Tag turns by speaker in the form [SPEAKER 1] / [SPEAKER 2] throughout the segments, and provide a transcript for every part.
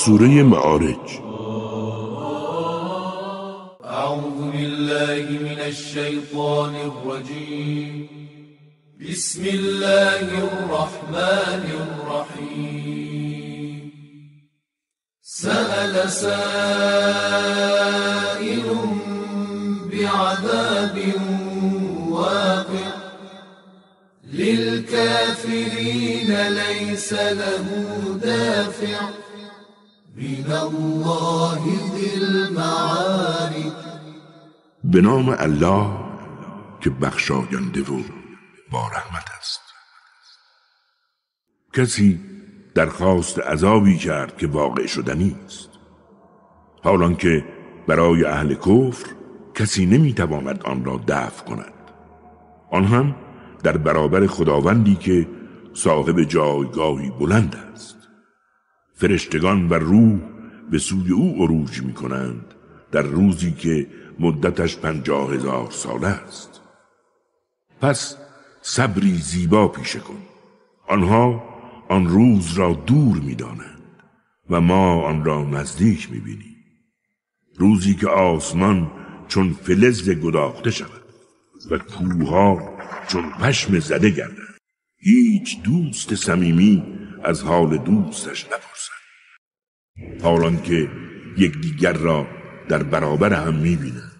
[SPEAKER 1] سوره معارج.
[SPEAKER 2] اعوذ بالله من الشیطان الرجیم. بسم الله الرحمن الرحیم. سأل سائل بعذاب واقع للكافرين ليس له دافع من الله ذي المعارج.
[SPEAKER 1] به نام الله که بخشاینده و با رحمت است. کسی درخواست عذابی کرد که واقع شدنی است، حالان که برای اهل کفر کسی نمیتواند آن را دفع کند، آن هم در برابر خداوندی که صاحب جایگاهی بلند است. فرشتگان و روح به سوی او عروج می کنند در روزی که مدتش 50,000 سال است. پس صبری زیبا پیشه کن. آنها آن روز را دور می دانند و ما آن را نزدیک می بینیم. روزی که آسمان چون فلز گداخته شود و کوهها چون پشم زده گردند. هیچ دوست صمیمی از حال دوستش نپرسد، حالان که یکدیگر را در برابر هم می‌بینند.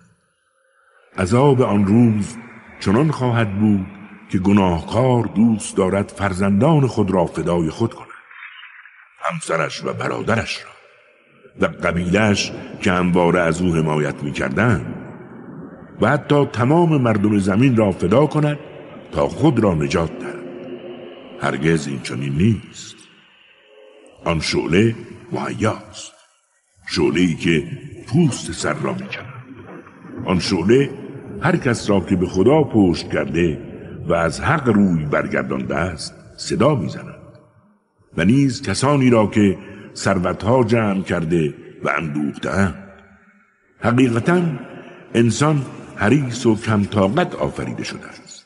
[SPEAKER 1] عذاب آن روز چنان خواهد بود که گناهکار دوست دارد فرزندان خود را فدای خود کند، همسرش و برادرش را و قبیله‌اش که همواره از او حمایت می‌کردند و حتی تمام مردم زمین را فدا کند تا خود را نجات دهد. هرگز این چنین نیست. آن شعله مهیاست، شعله‌ای که پوست سر را می‌کند. آن شعله هر کس را که به خدا پشت کرده و از حق روی برگردانده است صدا می‌زند و نیز کسانی را که ثروت‌ها جمع کرده و اندوخته‌اند. حقیقتاً انسان حریص و کم طاقت آفریده شده است.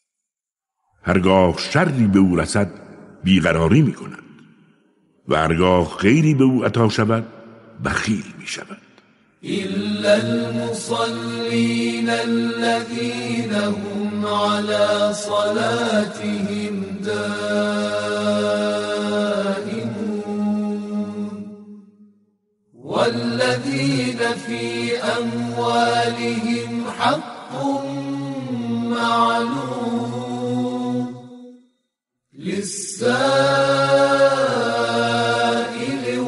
[SPEAKER 1] هرگاه شری به او رسد بیقراری می کند و هرگاه خیری به او عطا شود بخیل می شود.
[SPEAKER 2] إلا المصلين الذين هم على صلاتهم دائمون والذين في أموالهم حق معلوم للسائل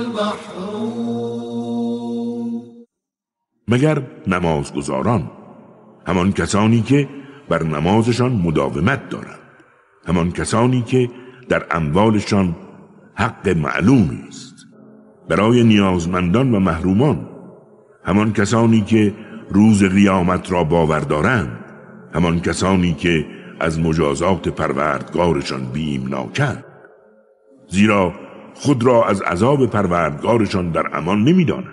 [SPEAKER 2] والمحروم.
[SPEAKER 1] مگر نمازگزاران، همان کسانی که بر نمازشان مداومت دارند، همان کسانی که در اموالشان حق معلومی است برای نیازمندان و محرومان، همان کسانی که روز قیامت را باور دارند، همان کسانی که از مجازات پروردگارشان بی‌ایمانند، زیرا خود را از عذاب پروردگارشان در امان نمی‌دانند،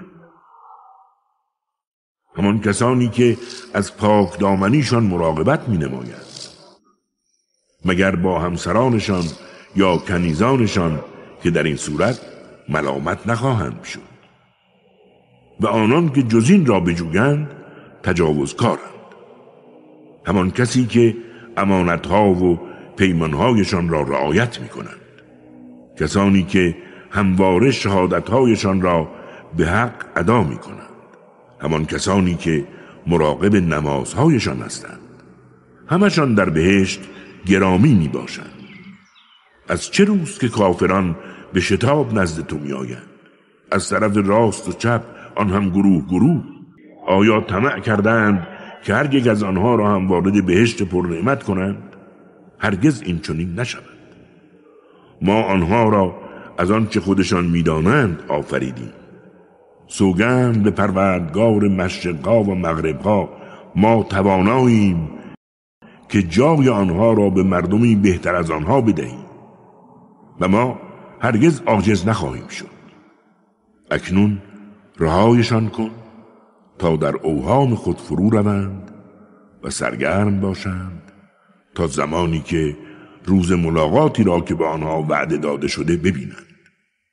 [SPEAKER 1] همان کسانی که از پاک دامنیشان مراقبت می‌نمایند، مگر با همسرانشان یا کنیزانشان که در این صورت ملامت نخواهند شد و آنان که جز این را بجویند تجاوزکارند. همان کسی که امانتها و پیمانهایشان را رعایت می کنند، کسانی که همواره شهادتهایشان را به حق ادا می کنند، همان کسانی که مراقب نمازهایشان هستند، همشان در بهشت گرامی می باشند. از چه روز که کافران به شتاب نزد تو می آیند، از طرف راست و چپ، آن هم گروه گروه؟ آیا طمع کردند که هر یک از آنها را هم وارد بهشت پرنعمت کنند؟ هرگز این چنین نشود. ما آنها را از آنچه خودشان می‌دانند آفریدیم. سوگند به پروردگار مشرق‌ها و مغرب‌ها، ما تواناییم که جای آنها را به مردمی بهتر از آنها بدهیم و ما هرگز عاجز نخواهیم شد. اکنون رهایشان کن تا در اوهام خود فرو روند و سرگرم باشند تا زمانی که روز ملاقاتی را که به آنها وعده داده شده ببینند.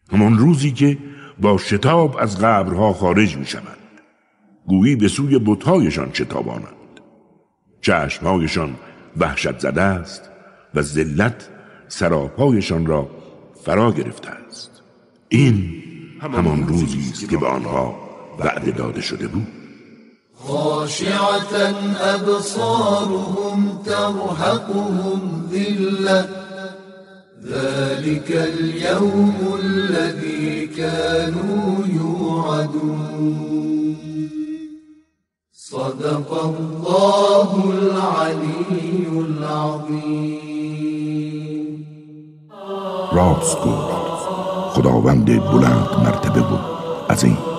[SPEAKER 1] همان روزی که با شتاب از قبرها خارج می شوند، گویی به سوی بت‌هایشان شتابانند. چشمهایشان وحشت زده است و ذلت سراپایشان را فرا گرفته است. این همان روزی است که به آنها وعده داده شده بود.
[SPEAKER 2] خاشعة أبصارهم ترهقهم ذلة ذلك اليوم الذي كانوا يوعدون صدق الله العلي العظيم.
[SPEAKER 1] راست گفت خداوند بلند مرتبه و عظیم.